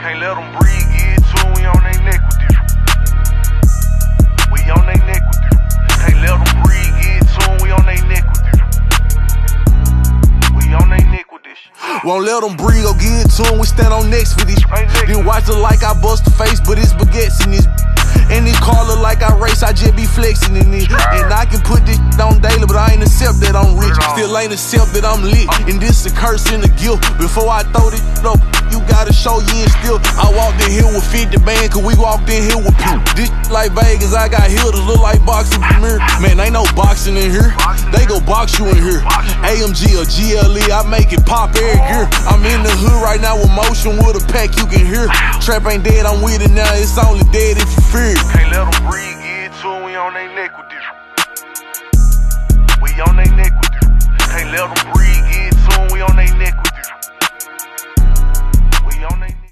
Can't let them breathe, get to them, we on they neck with this. We on they neck with this. Can't let them breathe, get to them, we on they neck with this. We on they neck with this. Won't let them breathe, go get to them, we stand on next for this. Then watch it like I bust the face, but it's baguettes in this. And this car look like I race, I just be flexing in it. And I can put this on daily, but I ain't accept that I'm rich. Still ain't accept that I'm lit. And this a curse and a gift. Before I throw this up, you gotta show you in still. I walked in here with 50 bands, cause we walked in here with people. This like Vegas, I got hitters, look like boxing premiere. Man, ain't no boxing in here. They go box you in here. AMG or GLE, I make it pop every gear. I'm in the hood right now with motion, with a pack you can hear. Trap ain't dead, I'm with it now, it's only dead if you fear. Can't let them breathe, get to them, we on they neck with this. We on they neck with this. Can't let them breathe,